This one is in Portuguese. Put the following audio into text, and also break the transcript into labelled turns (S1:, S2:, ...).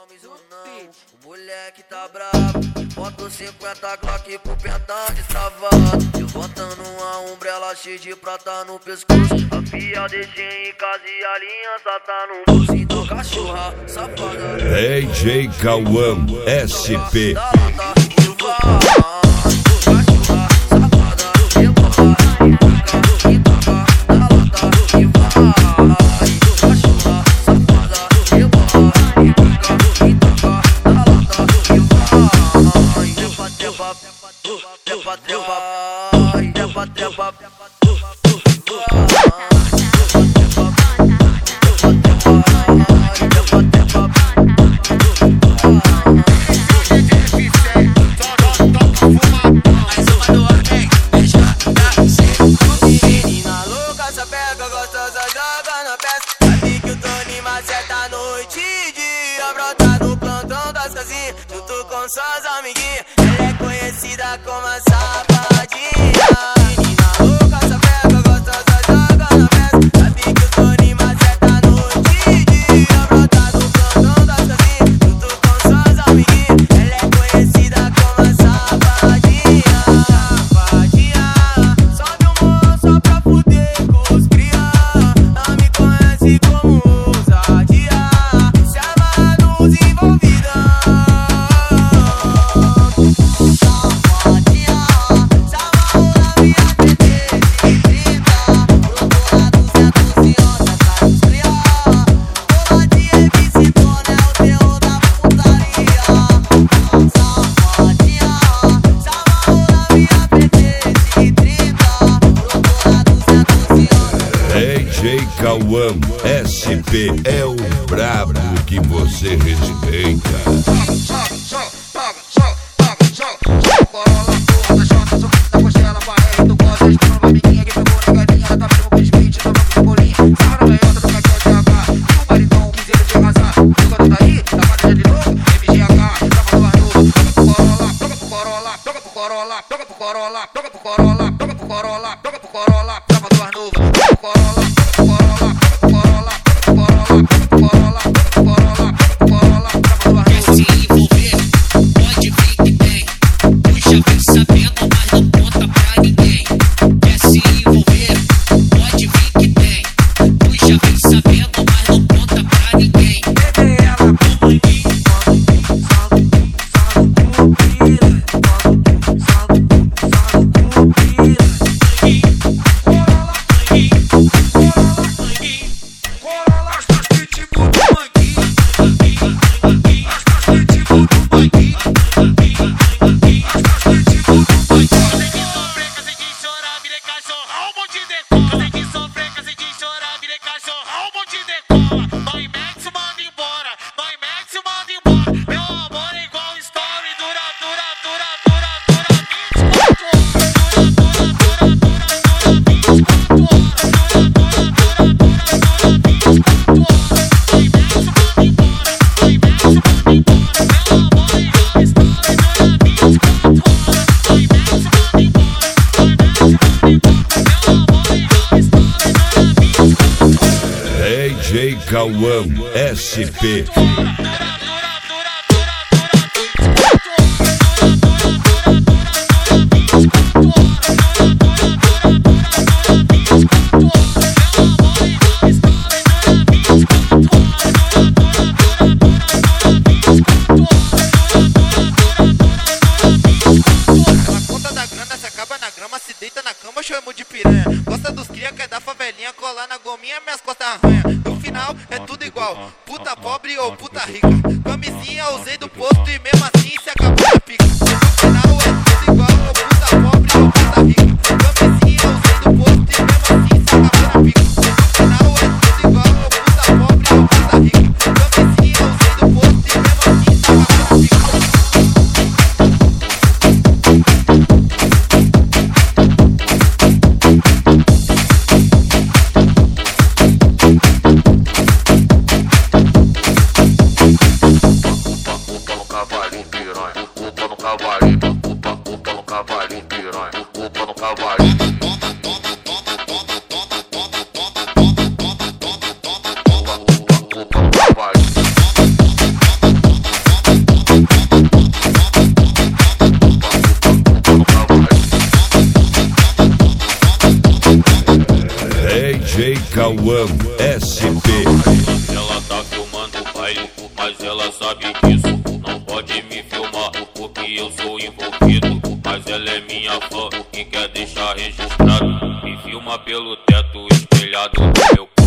S1: nomes ou não. O moleque tá bravo, bota 50 Glock pro pentão destravado. Eu botando uma umbrella cheia de prata no pescoço. A pia deixei em casa e a aliança tá no bolso. Então cachorra, safada
S2: DJ Cauã SP.
S1: Menina louca, essa pega gostosa, joga na peça. Sabe que o Tony maceta noite e dia. Brota no plantão das casinhas, junto com suas amiguinhas. Ela é conhecida como a safadinha. Menina louca, essa pega gostosa, joga na peça. Sabe que o Tony maceta noite e dia. Brota no plantão das casinhas, junto com suas amiguinhas. Ela é conhecida como a safadinha. Sobe o morro só pra fuder com os cria. Não me conhece como ousadia. Se amarra nos envolvida. Safadinha, se amarra na minha TT de 30. Procura 200 e onda pra nos cria. Bola de MC Tona é o terror da putaria. Safadinha, se amarra na minha TT de 30. Procura 200 e onda.
S2: DJ Cauã SP é o brabo que você respeita. DJ Cauã SP.
S1: Chamo de piranha, gosta dos cria, quer dar favelinha, colar na gominha, minhas costas arranha. No final é tudo igual, puta pobre ou puta rica. Camisinha usei do posto e mesmo assim se acabou a pica. No final é tudo igual, puta pobre ou puta rica. Camisinha usei do posto e mesmo assim se acabou a pica. No final é tudo igual, puta pobre ou puta rica. Camisinha usei do posto e mesmo assim se acabou a pica.
S2: DJ Cauã SP.
S3: Ela tá filmando o baile, mas ela sabe disso. Não pode me filmar, porque eu sou envolvido. Mas ela é minha fã e quer deixar registrado. Me filma pelo teto espelhado do meu